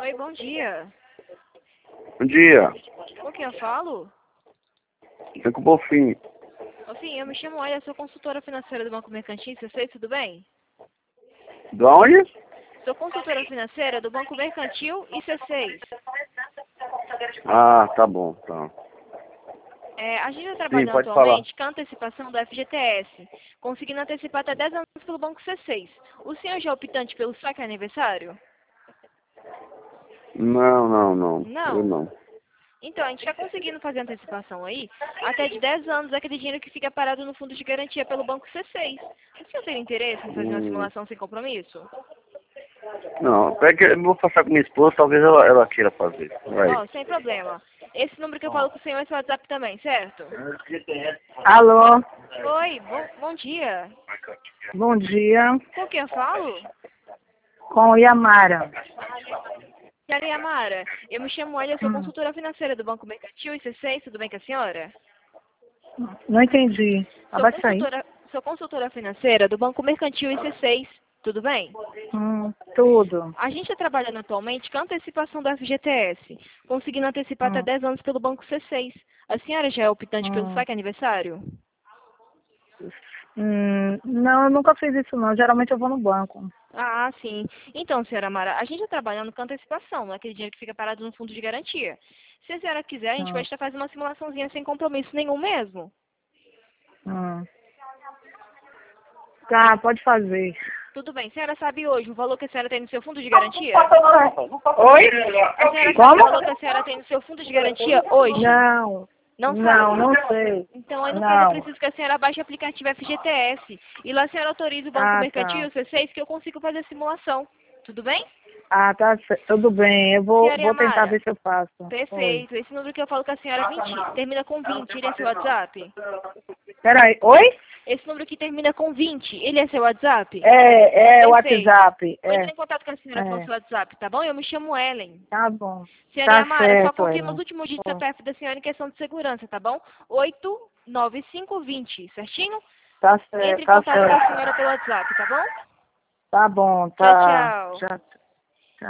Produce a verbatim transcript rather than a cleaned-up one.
Oi, bom dia. Bom dia. Com quem eu falo? É com o Bonfim. Sim, eu me chamo Olha, sou consultora financeira do Banco Mercantil, C seis, tudo bem? De onde? Sou consultora financeira do Banco Mercantil e C seis. Ah, tá bom, tá. É, a gente está Sim, trabalhando pode falar. atualmente com a antecipação do F G T S, conseguindo antecipar até dez anos pelo Banco C seis. O senhor já é optante pelo saque aniversário? Não, não, não. Eu Não. não. Então, a gente está conseguindo fazer antecipação aí, até de dez anos, aquele dinheiro que fica parado no fundo de garantia pelo Banco C seis. O senhor tem interesse em fazer uma Hum, simulação sem compromisso? não, é que eu vou passar com minha esposa, talvez ela, ela queira fazer. Vai. Ó, sem problema. Esse número que eu falo com o senhor é seu WhatsApp também, certo? Alô, Oi, bom, bom dia. bom dia. Com quem eu falo? Com Yamara. Senhora Yamara, eu me chamo Olha, sou Hum, consultora financeira do Banco Mercantil e C seis, tudo bem com a senhora? não entendi. Sou Abaixa aí. consultora, sou consultora financeira do Banco Mercantil e C seis, tudo bem? Hum, tudo. A gente está trabalhando atualmente com a antecipação do F G T S, conseguindo antecipar até Hum, dez anos pelo Banco C seis. A senhora já é optante pelo hum, saque aniversário? hum, não, eu nunca fiz isso não. Geralmente eu vou no banco. Ah, sim. Então, senhora Mara, a gente está trabalhando com antecipação, não é aquele dinheiro que fica parado no fundo de garantia. Se a senhora quiser, a gente pode Hum, estar fazendo uma simulaçãozinha sem compromisso nenhum mesmo. hum. Tá, pode fazer. Tudo bem. A senhora sabe hoje o valor que a senhora tem no seu fundo de garantia? Oi? A senhora sabe Como? o valor que a senhora tem no seu fundo de garantia hoje? Não, Não não, sabe? não sei. Então, aí no caso, é Não. preciso que a senhora baixe o aplicativo F G T S. E lá a senhora autoriza o Banco Ah, Mercantil e tá. o C seis que eu consigo fazer a simulação. Tudo bem? Ah, tá, cer- tudo bem. Eu vou, Senhora vou tentar Yamara, ver se eu faço. Oi. perfeito. Esse número que eu falo com a senhora vinte, termina com vinte. Ele é seu WhatsApp? Peraí, oi? Esse número que termina com vinte, ele é seu WhatsApp? É, é o Perfeito. WhatsApp. Vou entrar É, em contato com a senhora pelo é. seu WhatsApp, tá bom? Eu me chamo Ellen. Tá bom. Senhora Tá Yamara, só certo, confirma os Ellen. últimos dígitos do C P F da senhora em questão de segurança, tá bom? oito nove cinco dois zero, certinho? Tá Entre certo, em tá contato com a certo. senhora pelo WhatsApp, tá bom? Tá bom, Tchau, tá. tchau. Já.